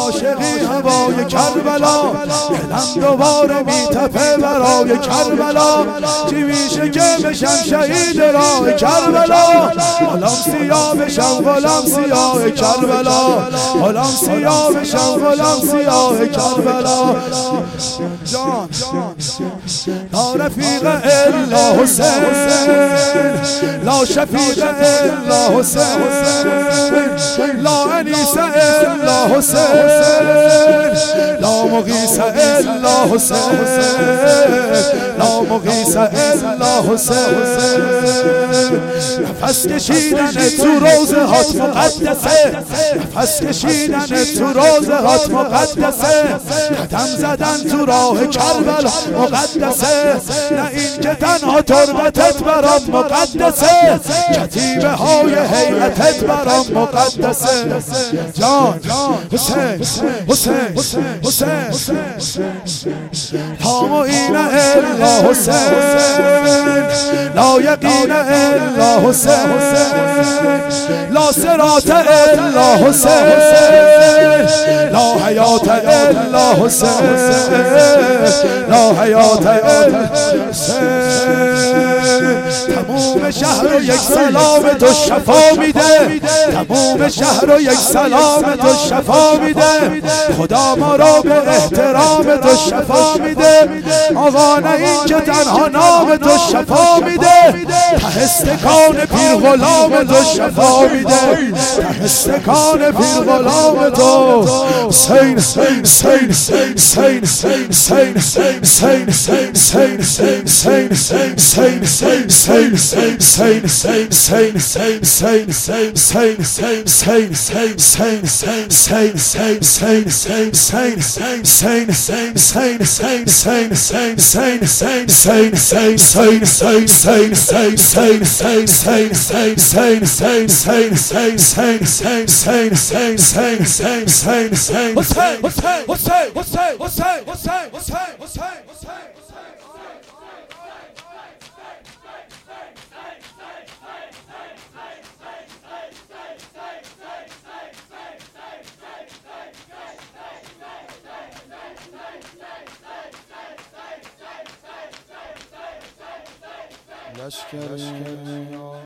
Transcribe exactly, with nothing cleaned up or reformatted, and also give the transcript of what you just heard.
عاشقی هوای کربلا، دلم دوباره میتپه برای کربلا. چی میشه که بشم شهید راه کربلا؟ حالم سیاه بشم غلام سیاه کربلا، حالم سیاه بشم غلام سیاه کربلا. جان لا رفیق الا حسین، لا شفیق الا حسین، لا انیس الا حسین، لا مغیث الا حسین، لا مغیث الا حسین. نفس کشیدن تو روزه هات مقدسه، نفس کشیدن تو روزه هات مقدسه، قدم زدن تو راه کربلا مقدسه. نه این که تنها تربتت برام مقدسه، کتیبه های هیئتت برام مقدسه. جان حسین حسین حسین لا معین الا حسین، لا یقین الا حسین، لا صراط الا حسین، لا حیات الا حسین، لا حیات الا حسین. تموم شهر رو یک سلام تو شفا میده، تموم شهر رو یک سلام تو شفا میده. خدا ما را به احترام تو شفا میده. آقا نه این که تنها نام تو شفا میده، ته استکان پیر غلام تو شفا میده، ته استکان پیر غلام تو. حسین حسین حسین حسین حسین حسین حسین لشکر